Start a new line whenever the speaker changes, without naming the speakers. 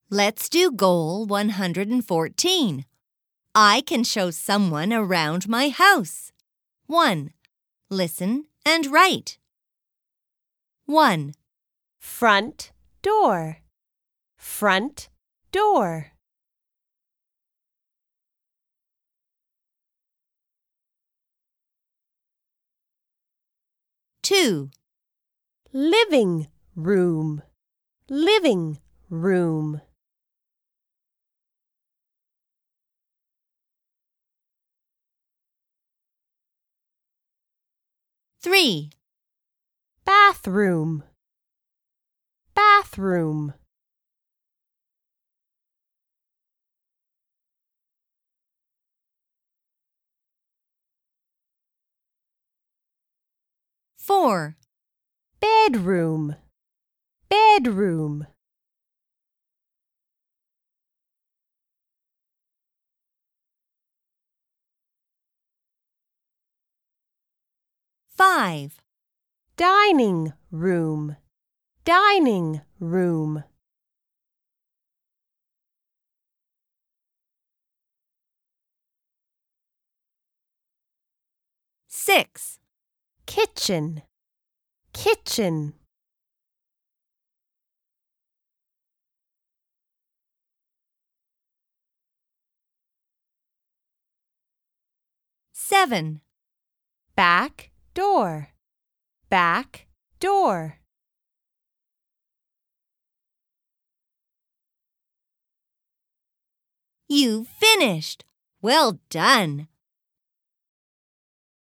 Let's do goal 114. I can show someone around my house. 1. Listen and write. 1.
Front door. Front door.
2.
Living room. Living room.
3.
Bathroom. Bathroom.
4.
Bedroom. Bedroom.
5.
Dining room. Dining room.
6.
Kitchen. Kitchen.
7.
Back door. Back door.
You finished! Well done!